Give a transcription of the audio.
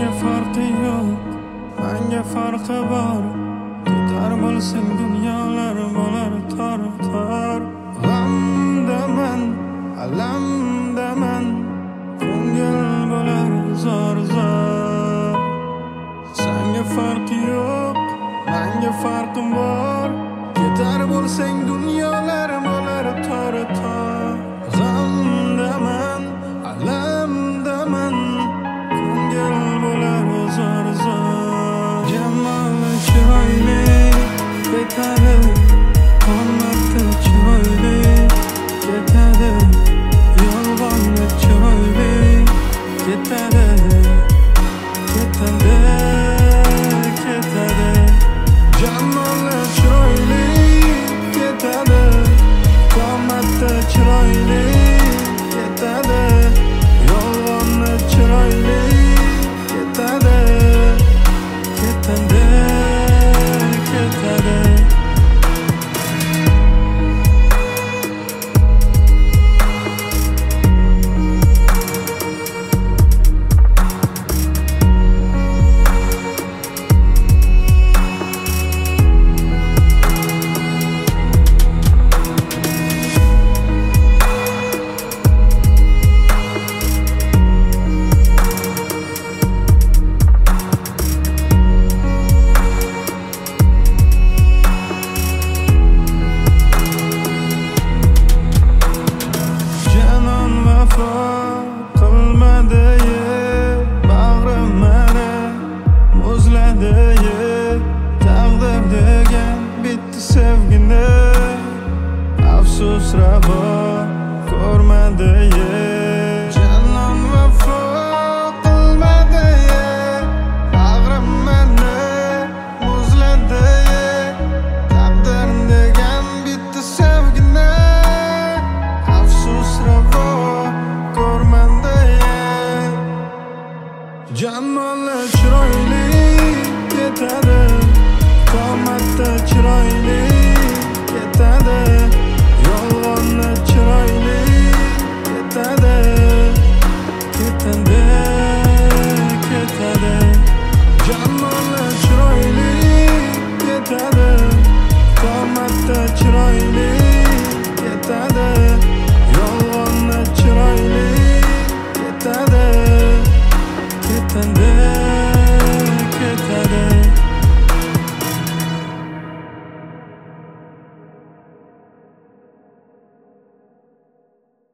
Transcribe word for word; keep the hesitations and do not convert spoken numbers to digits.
Senga farqi yo'q, menga farqi bor. Ketar bo'lsang dunyolar bo'lar tor-tor. G'amdaman, alamdaman, ko'ngil bo'lar zor-zor. Senga farqi yo'q, menga farqim bor. Ketar bo'lsang dunyolar bo'lar tor-tor. G'amdaman, alamdaman, ko'ngil bo'lar zor-zor. Jamoli chiroyli ketadi, qomatda chiroyli ketadi, yolg'onni chiroyli ketadi, ketadi, ketadi. Jamoli chiroyli ketadi, qomatda chiroyli ketadi, yolg'onni chiroyli ketadi, ketadi, ketadi. Taqdir degan bitti sevgini afsus ravo ko'rmadi. Janon vafo qilmadi, bag'rim meni muzladi. Taqdir degan bitti sevgini afsus ravo ko'rmadi. Jamoli chiroyli ketadi, qomatda chiroyli ketadi, yolg'onni chiroyli ketadi, ketadi, ketadi. Jamoli chiroyli ketadi, qomatda chiroyli ketadi, yolg'onni chiroyli ketadi, ketadi.